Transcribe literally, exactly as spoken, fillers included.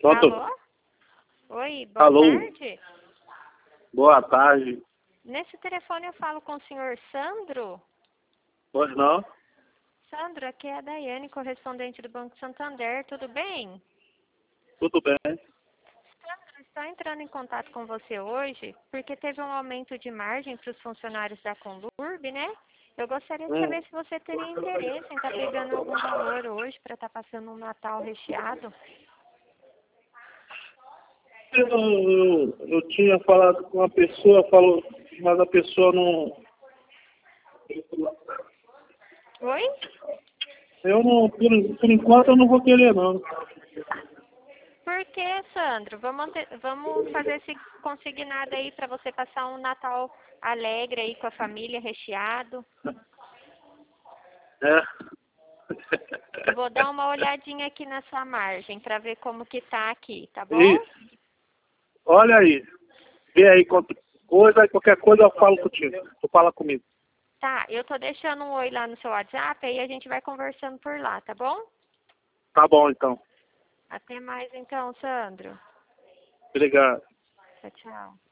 Pronto? Alô? Oi, boa Alô? tarde. Boa tarde. Nesse telefone eu falo com o senhor Sandro. Pois não? Sandro, aqui é a Daiane, correspondente do Banco Santander, tudo bem? Tudo bem? Sandro, estou entrando em contato com você hoje porque teve um aumento de margem para os funcionários da Conlurb, né? Eu gostaria de Hum. saber se você teria interesse em estar pegando algum valor hoje para estar passando um Natal recheado. Eu, eu, eu tinha falado com uma pessoa, falou, mas a pessoa não... Oi? Eu não, por, por enquanto eu não vou querer não. Por que, Sandro? Vamos, ante- vamos fazer esse consignado aí para você passar um Natal alegre aí com a família, recheado. É. Eu vou dar uma olhadinha aqui na sua margem para ver como que tá aqui, tá bom? Isso. Olha aí. Vê aí qualquer coisa, qualquer coisa eu falo contigo. Tu fala comigo. Tá, eu tô deixando um oi lá no seu WhatsApp, aí a gente vai conversando por lá, tá bom? Tá bom então. Até mais então, Sandro. Obrigado. Tchau, tchau.